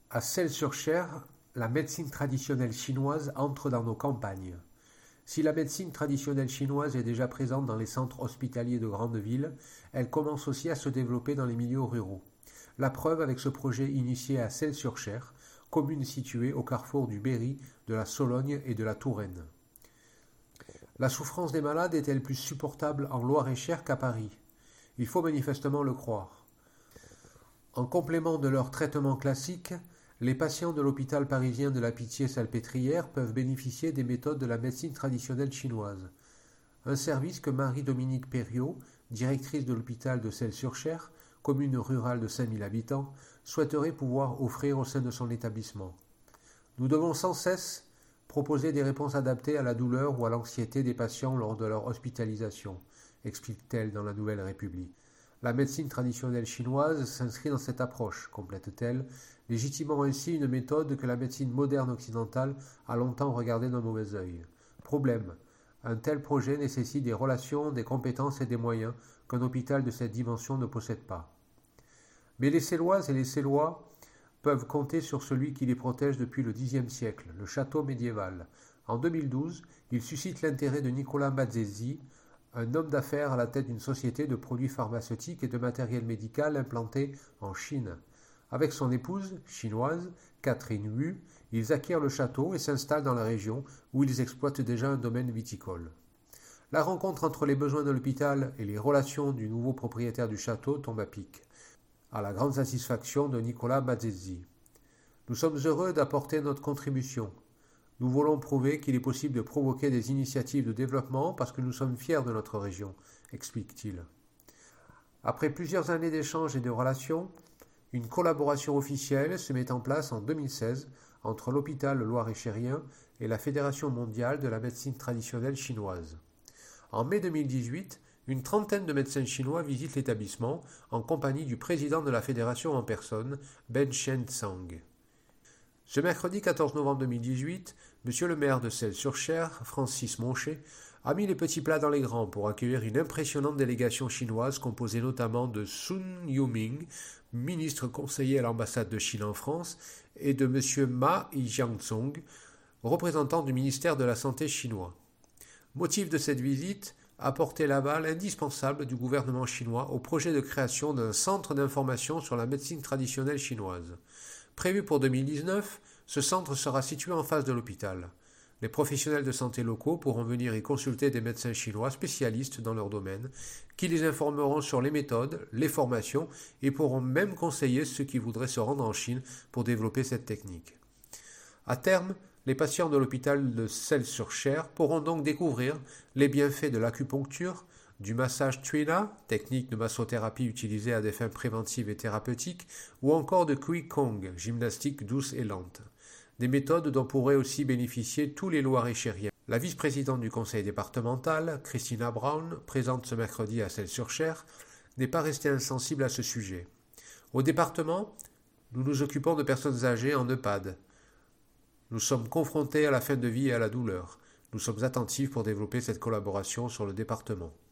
À Celles-sur-Cher, la médecine traditionnelle chinoise entre dans nos campagnes. Si la médecine traditionnelle chinoise est déjà présente dans les centres hospitaliers de grandes villes, elle commence aussi à se développer dans les milieux ruraux. La preuve avec ce projet initié à Celles-sur-Cher, commune située au carrefour du Berry, de la Sologne et de la Touraine. La souffrance des malades est-elle plus supportable en Loir-et-Cher qu'à Paris? Il faut manifestement le croire. En complément de leur traitement classique, les patients de l'hôpital parisien de la Pitié-Salpêtrière peuvent bénéficier des méthodes de la médecine traditionnelle chinoise. Un service que Marie-Dominique Perriot, directrice de l'hôpital de Celles-sur-Cher, commune rurale de 5000 habitants, souhaiterait pouvoir offrir au sein de son établissement. Nous devons sans cesse proposer des réponses adaptées à la douleur ou à l'anxiété des patients lors de leur hospitalisation, explique-t-elle dans la Nouvelle République. La médecine traditionnelle chinoise s'inscrit dans cette approche, complète-t-elle, légitimant ainsi une méthode que la médecine moderne occidentale a longtemps regardée d'un mauvais œil. Problème. Un tel projet nécessite des relations, des compétences et des moyens qu'un hôpital de cette dimension ne possède pas. Mais les Céloises et les Célois peuvent compter sur celui qui les protège depuis le Xe siècle, le château médiéval. En 2012, il suscite l'intérêt de Nicolas Mazzesi, un homme d'affaires à la tête d'une société de produits pharmaceutiques et de matériel médical implanté en Chine. Avec son épouse, chinoise, Catherine Wu, ils acquièrent le château et s'installent dans la région où ils exploitent déjà un domaine viticole. La rencontre entre les besoins de l'hôpital et les relations du nouveau propriétaire du château tombe à pic, à la grande satisfaction de Nicolas Mazzesi. Nous sommes heureux d'apporter notre contribution. Nous voulons prouver qu'il est possible de provoquer des initiatives de développement parce que nous sommes fiers de notre région, explique-t-il. Après plusieurs années d'échanges et de relations, une collaboration officielle se met en place en 2016 entre l'hôpital loir-et-chérien et la Fédération mondiale de la médecine traditionnelle chinoise. En mai 2018, une trentaine de médecins chinois visitent l'établissement en compagnie du président de la fédération en personne, Ben Shen-Tsang. Ce mercredi 14 novembre 2018, monsieur le maire de Celles-sur-Cher, Francis Monchet, a mis les petits plats dans les grands pour accueillir une impressionnante délégation chinoise composée notamment de Sun Yuming, ministre conseiller à l'ambassade de Chine en France, et de monsieur Ma Jiangzong, représentant du ministère de la Santé chinois. Motif de cette visite, apporter l'aval indispensable du gouvernement chinois au projet de création d'un centre d'information sur la médecine traditionnelle chinoise. Prévu pour 2019, ce centre sera situé en face de l'hôpital. Les professionnels de santé locaux pourront venir y consulter des médecins chinois spécialistes dans leur domaine, qui les informeront sur les méthodes, les formations et pourront même conseiller ceux qui voudraient se rendre en Chine pour développer cette technique. À terme, les patients de l'hôpital de Celles-sur-Cher pourront donc découvrir les bienfaits de l'acupuncture, du massage Tuina, technique de massothérapie utilisée à des fins préventives et thérapeutiques, ou encore de Qigong, gymnastique douce et lente. Des méthodes dont pourraient aussi bénéficier tous les Loir-et-Chériens. La vice-présidente du conseil départemental, Christina Brown, présente ce mercredi à Celles-sur-Cher, n'est pas restée insensible à ce sujet. Au département, nous nous occupons de personnes âgées en EHPAD. Nous sommes confrontés à la fin de vie et à la douleur. Nous sommes attentifs pour développer cette collaboration sur le département.